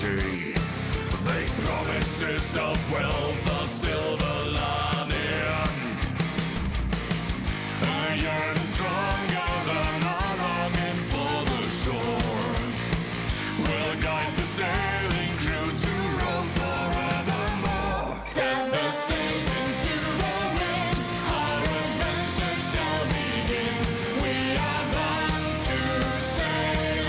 prosperity. They promises of wealth, a silver lining. A yearning stronger than our longing for the shore. Will guide the sailing crew to Rome forevermore. Set the sails into the wind, our adventure shall begin. We are bound to sail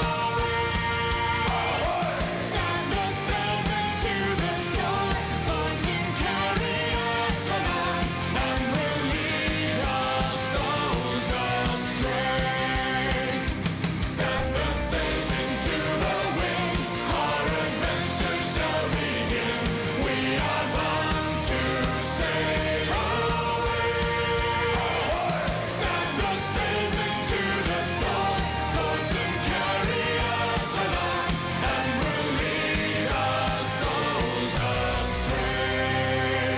away. Set the sails into the storm, fortune carry us along, and will lead our souls astray. Set the sails into the wind, our adventure shall begin. We are bound to sail away. Set the sails into the storm, fortune carry us along, and will lead our souls astray.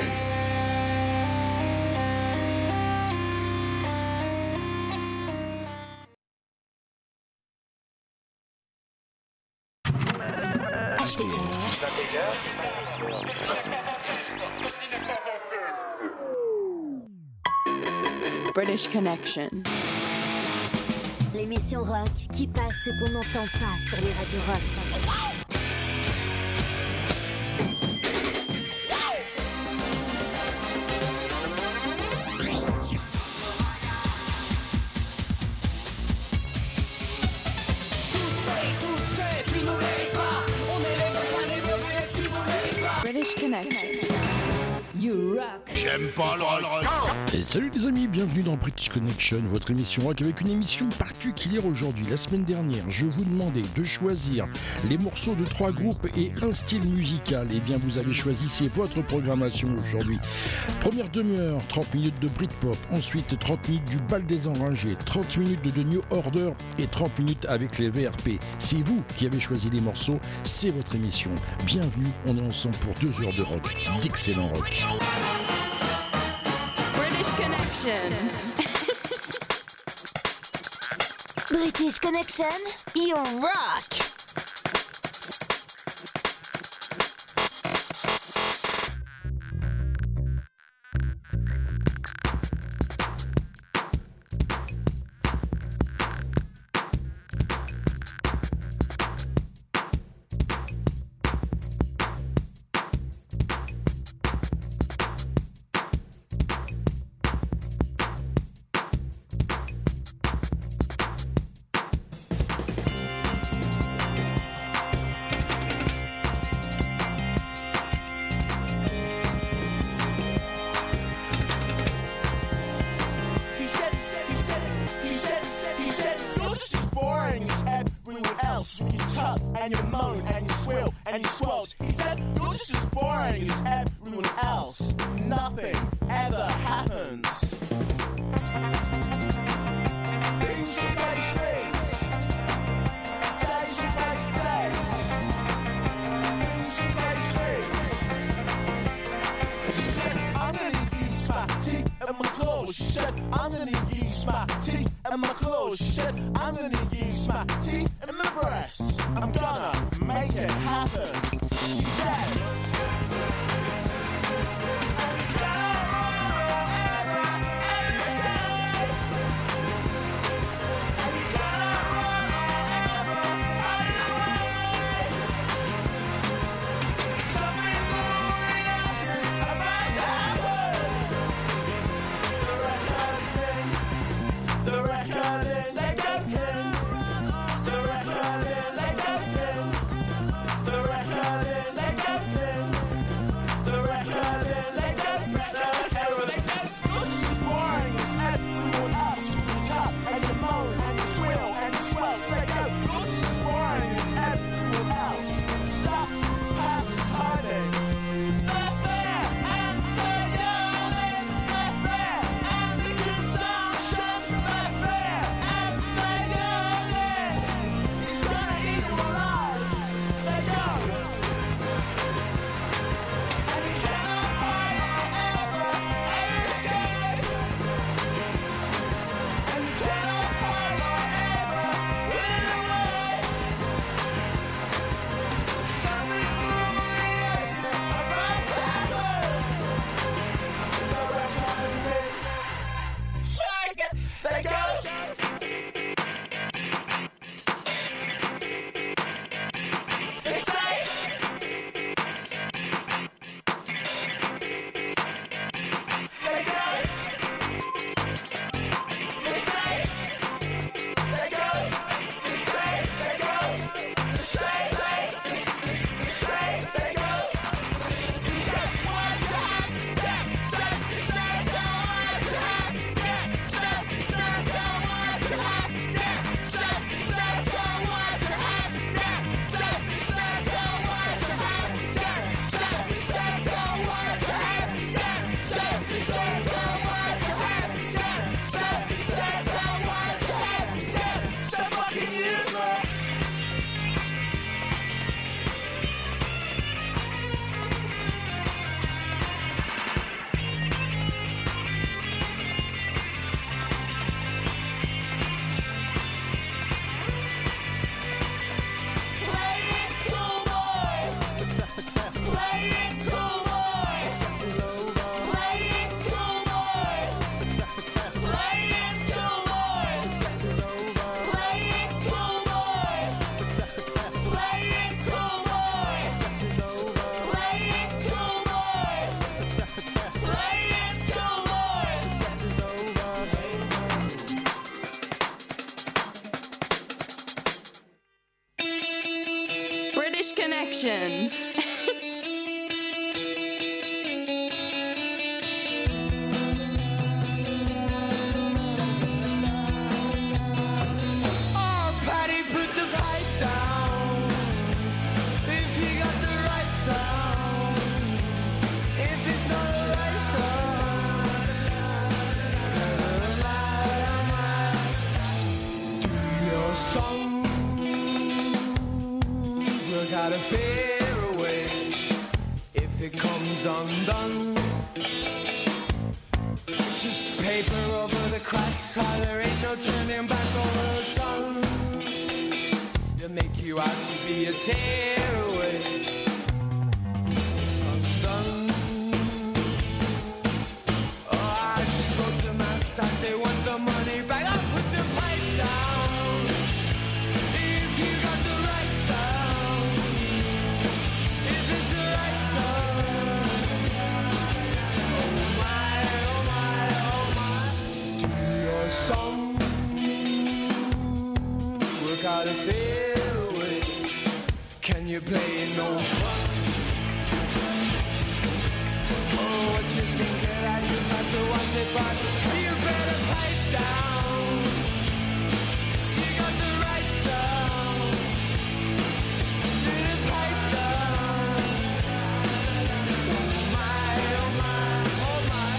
British Connection. L'émission rock qui passe ce qu'on n'entend pas sur les radios rock. British Connection. You rock. J'aime pas le rock. Et salut les amis, bienvenue dans British Connection, votre émission rock avec une émission particulière aujourd'hui. La semaine dernière, je vous demandais de choisir les morceaux de 3 groupes et un style musical. Et bien vous avez choisi, c'est votre programmation aujourd'hui. Première demi-heure, 30 minutes de Britpop, ensuite 30 minutes du bal des enragés, 30 minutes de The New Order et 30 minutes avec les VRP. C'est vous qui avez choisi les morceaux, c'est votre émission. Bienvenue, on est ensemble pour 2 heures de rock, d'excellent rock. British Connection. British Connection, you rock. When you tuck and you moan and you swill and you squelch, he said, you're just as boring as everyone else. Nothing ever happens. Things should face things. Days should face days. Things should face things. She said, I'm gonna use my teeth and my claws. She said, I'm gonna use my teeth and my claws. She said, I'm gonna use my teeth and my breasts. I'm gonna make it happen. She said. The record Connection. Oh, Patty, put the pipe down. If you got the right sound, if it's not the right sound, do your songs work out a fair away if it comes undone? Just paper over the cracks, how there ain't no turning back over the sun. They make you out to be a tearaway. It's undone. Oh, I just spoke to them that they want the money back. I'll put the pipe down. If you got the right sound, if it's the right sound. Oh my, oh my, oh my. Do your song work out a fair way? Can you play no fun? Oh, what you think that you got to watch it, but you better pipe down. You got the right sound. Did it pipe down? Oh my, oh my, oh my.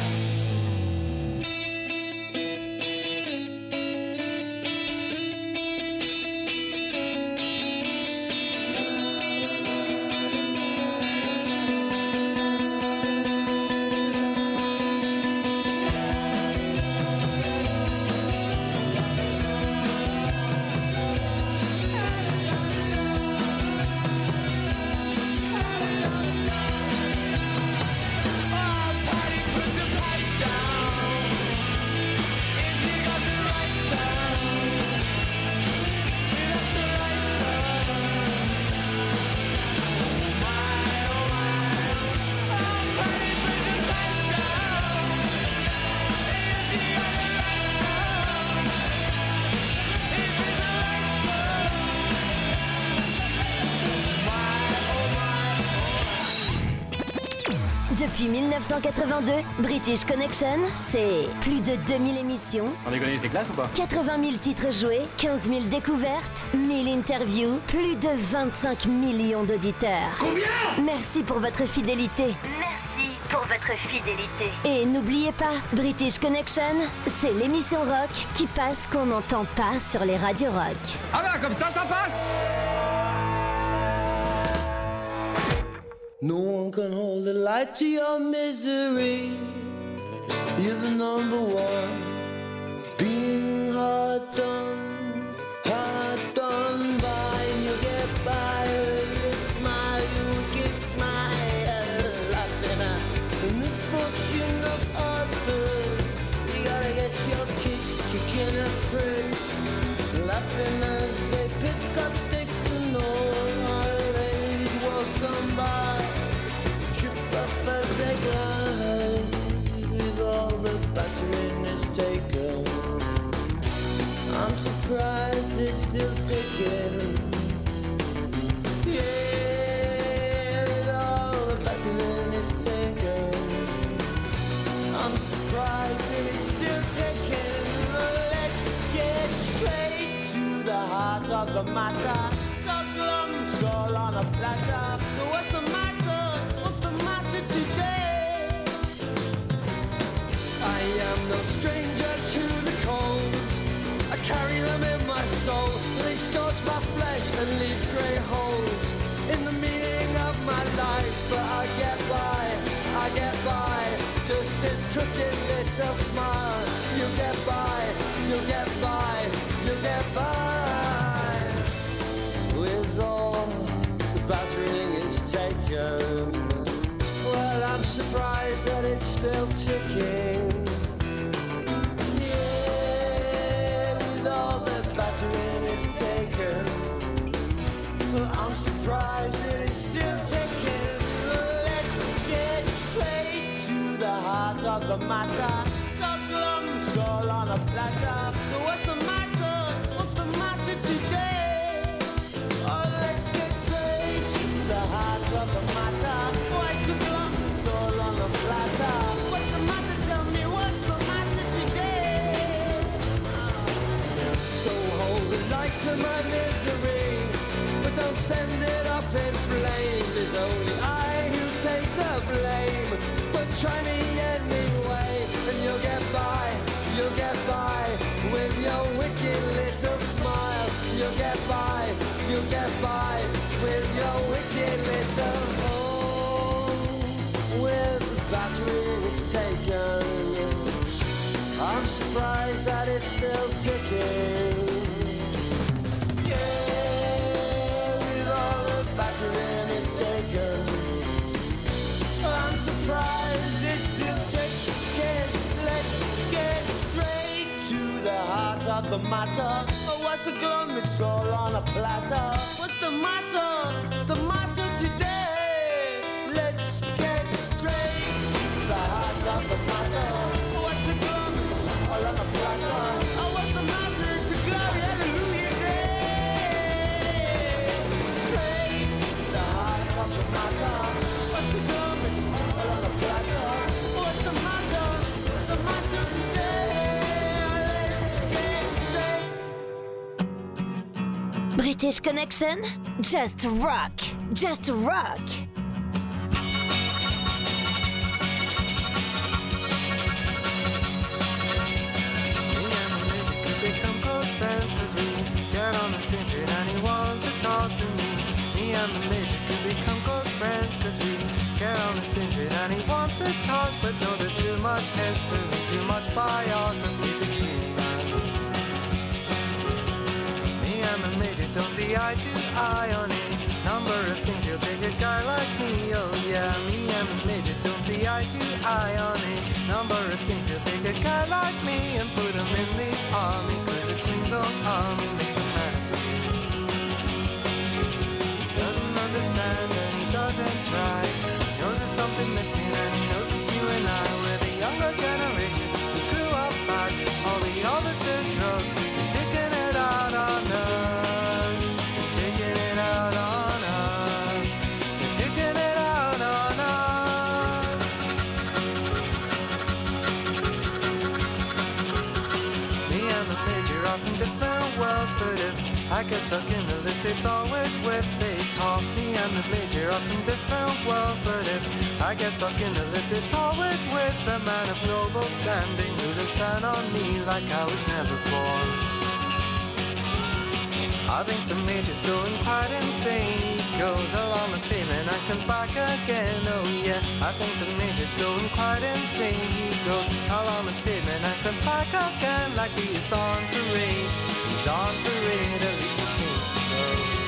Depuis 1982, British Connection, c'est plus de 2000 émissions, On déconne, c'est classe ou pas? 80 000 titres joués, 15 000 découvertes, 1000 interviews, plus de 25 millions d'auditeurs. Combien? Merci pour votre fidélité. Merci pour votre fidélité. Et n'oubliez pas, British Connection, c'est l'émission rock qui passe qu'on n'entend pas sur les radios rock. Ah bah comme ça passe. No one can hold the light to your misery. You're the number one. Being hard done by. And you'll get by with your smile, your wicked smile. Laughing at the misfortune of others. You gotta get your kicks kicking at pricks. Laughing as they pick up sticks and all our ladies waltz on by. As they glide with all the battering is taken, I'm surprised it's still ticking. Yeah, with all the battering is taken, I'm surprised that it's still ticking. Let's get straight to the heart of the matter. So glum, it's all on a platter. So what's the matter? Today I am no stranger to the colds. I carry them in my soul. They scorch my flesh and leave grey holes in the meaning of my life. But I get by, just this crooked little smile. You get by, you get by, you get by. With all the battering is taken, well, I'm surprised that it's still ticking. Yeah, with all the battering is taken, well, I'm surprised that it's still ticking. Let's get straight to the heart of the matter. So glum, it's all on a platter. So what's the matter? What's the matter today? Oh, let's get straight to to my misery, but don't send it up in flames. It's only I who take the blame. But try me anyway, and you'll get by with your wicked little smile. You'll get by with your wicked little with the battery it's taken. I'm surprised that it's still ticking. Yeah, with all the battery it's taken. I'm surprised it's still ticking. Let's get straight to the heart of the matter. Oh, what's the glum? It's all on a platter. What's the matter? It's the matter today. Let's get straight to the heart of the matter. Oh, what's the glum? It's all on a platter. Oh, what's the matter? It's the glory, hallelujah day. Straight to the heart of the matter. What's the glum? It's all on a platter. Oh, what's the matter? What's the matter today? Let's get straight. British Connection? Just rock! Just rock! Me and the midget could become close friends, 'cause we get on the same train and he wants to talk to me. Me and the midget could become close friends, 'cause we get on the same train and he wants to talk, but no, there's too much history, too much biography between us. Me and the midget don't see eye to eye on a number of things. He'll take a guy like me, oh yeah. Me and the midget don't see eye to eye on a number of things. He'll take a guy like me and put him in the army, 'cause the Queen's own army makes a man of me. He doesn't understand and he doesn't try. He knows there's something missing and he knows it's you and I. We're the younger generation who grew up fast. All the others did drugs, they're taking it out on us. They're taking it out on us. They're taking it out on us. Me and the major are from different worlds, but if I get stuck in the lift, it's always with a talk. Me and the major are from different worlds, but if I get stuck in the lift, it's always with a man of noble standing who looks down on me like I was never born. I think the major's going quite insane. He goes along the pavement and comes back again, oh yeah. I think the major's going quite insane. He goes along the pavement and comes back again, like he is on parade. He's on parade, at least he thinks so.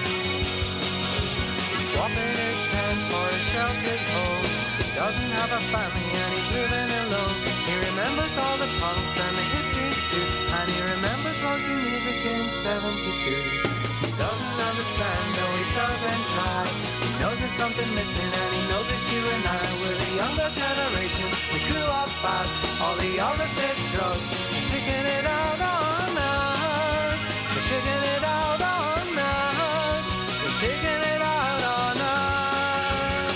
He's swapping his tent for a sheltered home. He doesn't have a family and he's living alone. He remembers all the punks and the hippies too, and he remembers Roxy Music in 72. He doesn't understand, no he doesn't try. He knows there's something missing and he knows it's you and I. We're the younger generation, we grew up fast. All the others did drugs, they're taking it out on us. They're taking it out on us. They're taking it out on us.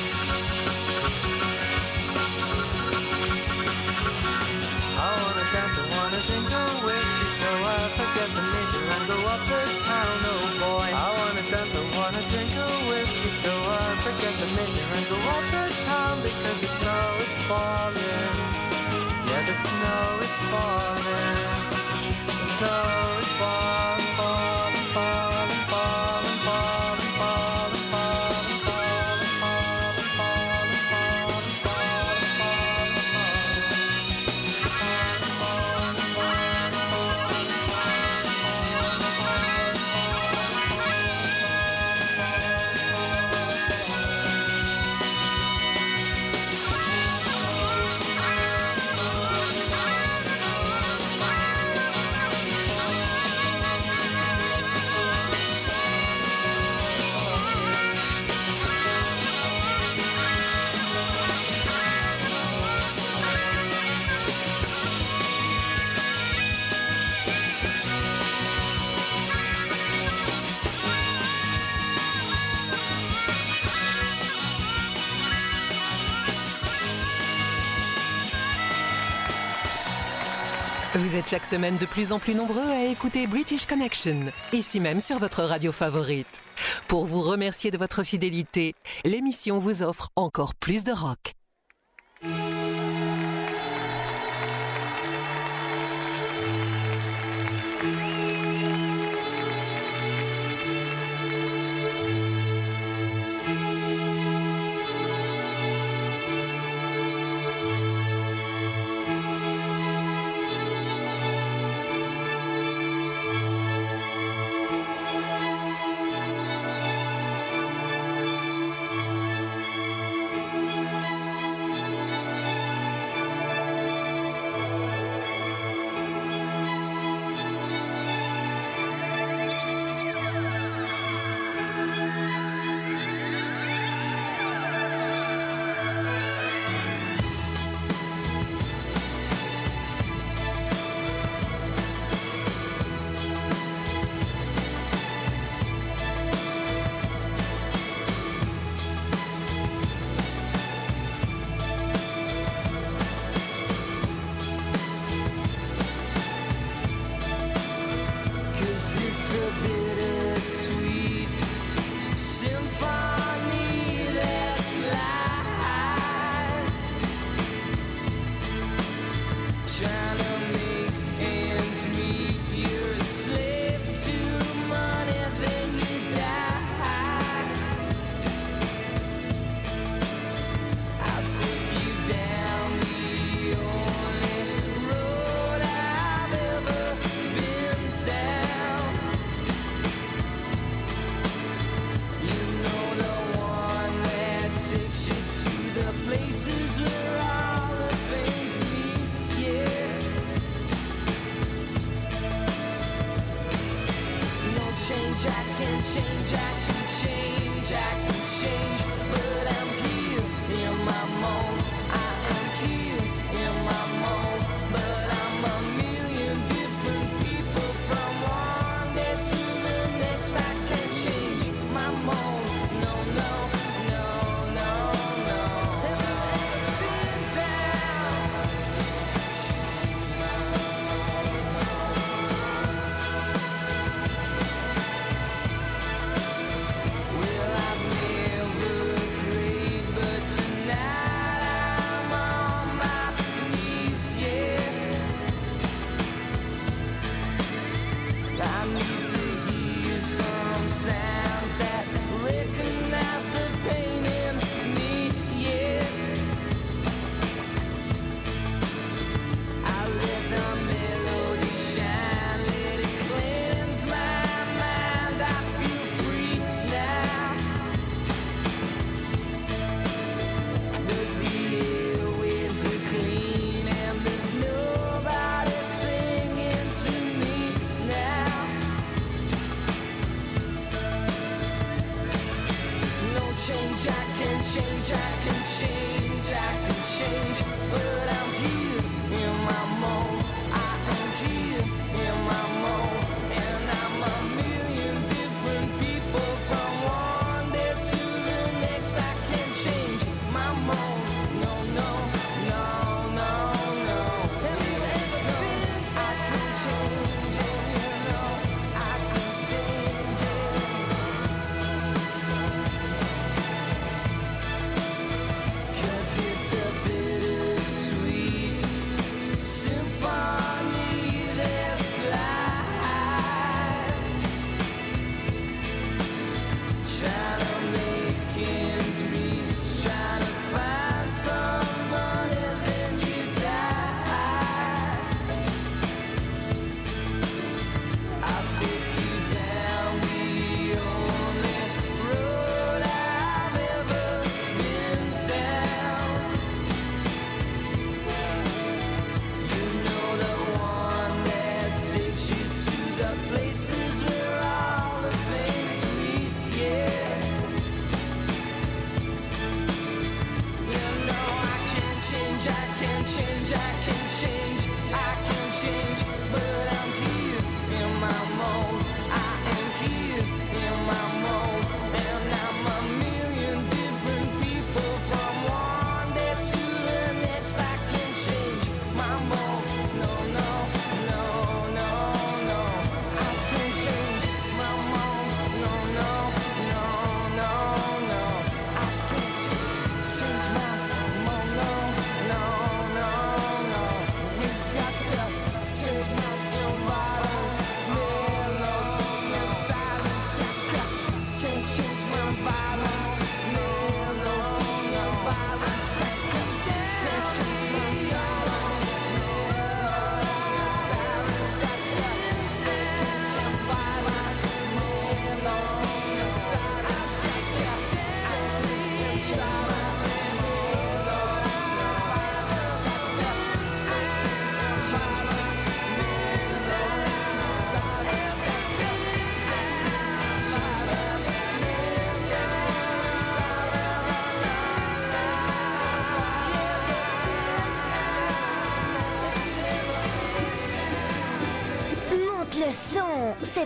I wanna dance, I wanna drink a whiskey, so I forget the major and go up the town, oh boy. I wanna dance, I wanna drink a whiskey, so I forget the major and go up the town, because the snow is falling. Yeah, the snow is falling. The snow is falling, falling, falling, falling, falling, falling, falling, falling, falling, falling, falling, falling, falling, Vous êtes chaque semaine de plus en plus nombreux à écouter British Connection, ici même sur votre radio favorite. Pour vous remercier de votre fidélité, l'émission vous offre encore plus de rock.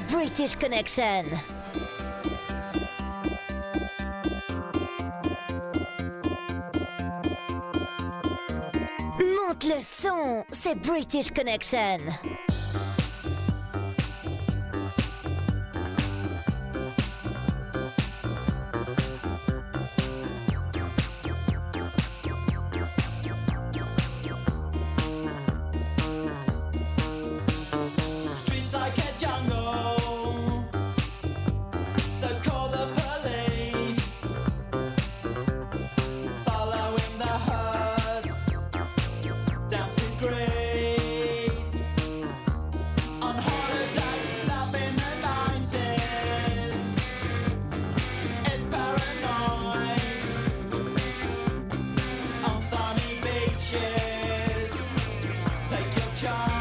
British Connection. Monte le son, c'est British Connection. Streets like a jungle, so call the police. Following the herd down to Greece. On holiday, love in the 90s. It's paranoid. On sunny beaches, take your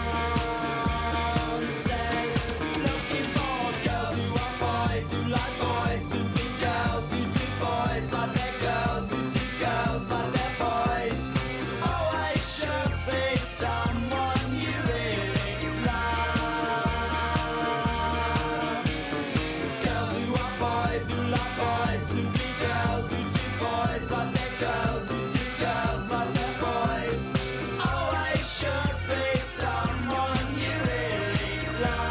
chances. Looking for girls who are boys, who like boys, who be girls, who do boys like their girls, who do girls like their boys. Always should be someone you really love. Girls who are boys, who like boys, who be girls, who do boys like their girls, who do girls like their boys. Always should be someone you really love.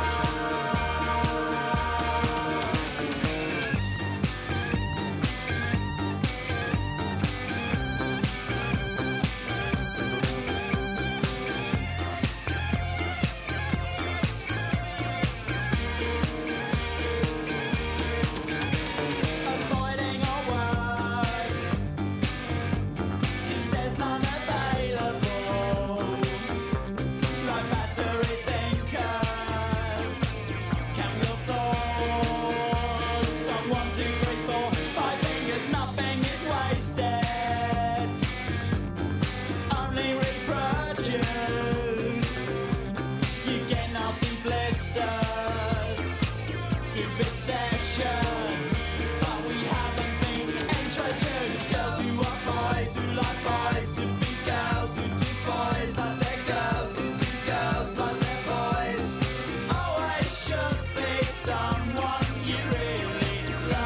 Avoiding all work, 'cause there's none available. Like battery thinkers, count your thoughts on 1, 2, 3, 4, 5 fingers. Nothing is wasted, only reproduce. You get nasty blisters, vivisection, but we haven't been introduced. Girls who are boys, who like boys, who be girls, who do boys like their girls, who do girls like their boys. Always should be someone you really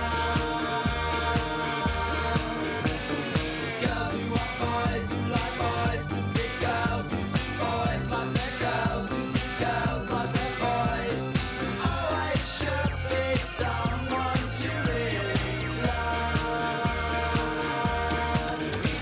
love. Girls who are boys, who like boys, who be girls, who do boys like their girls, who do girls like their boys. Always should be someone to really love.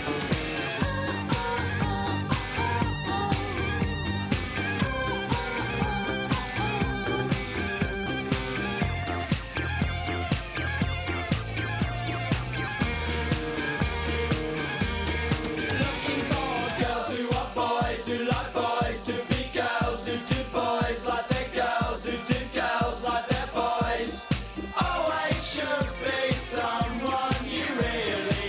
Looking for girls who are boys, who like boys, to be girls, who do boys like their girls, who do girls like their boys. Always should be someone you really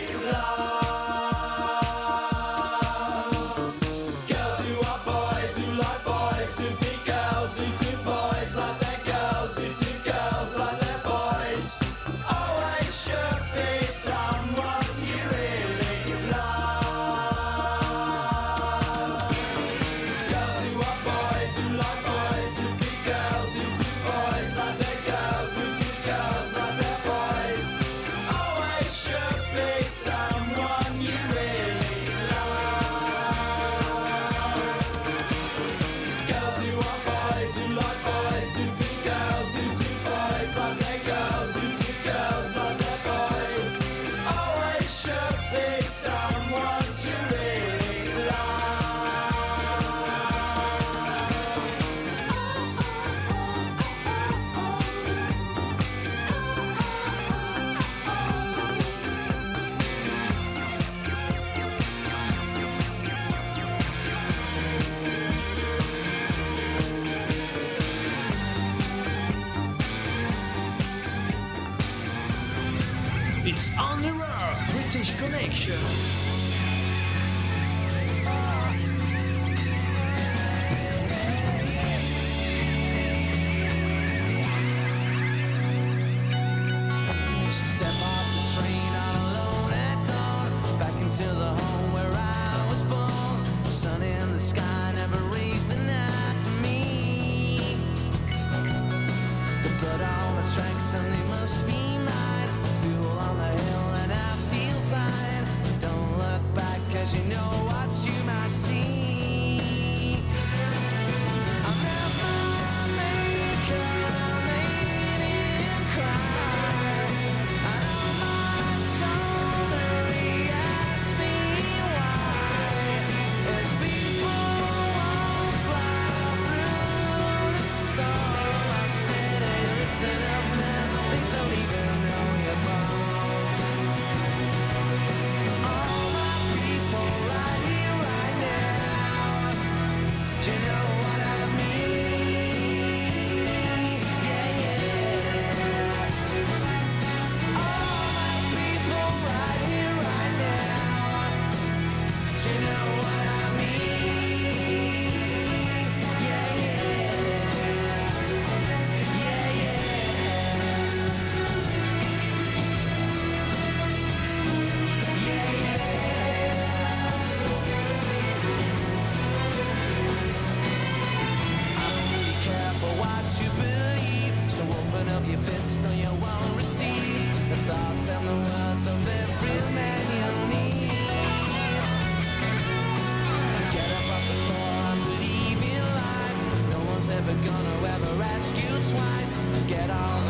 love. Girls who are boys, who like boys, to be girls, who do boys like their girls, who do girls like their boys. Always should be someone you really love. Girls who are boys, who like boys, to be girls, who do boys like their girls, who do girls like their boys. Always should be someone you really love. Girls who are boys, who like boys, to be girls, who do boys like their girls, who do girls like their boys. Always should be someone to really It's on the road, British Connection. Step off the train all alone at dawn, back into the home where I was born. Sun in the sky never raised the night to me. The blood they must be mine. Fuel on the hill and I feel fine. Don't look back, cause you know what you might see. I'll never make her made it cry. I know my shoulder, he asked me why. As people won't fly through the storm, I said, hey, listen up man, they don't even know you're born. All my people right here, right now, do you know what I mean? Yeah, yeah. All my people right here, right now, do you know what I mean? Yeah, yeah. Yeah, yeah. Be careful what you believe. So open up your fist or you won't receive the thoughts and the words of every man you need. Get up off the floor and believe in life. No one's ever gonna ever ask you twice. Get all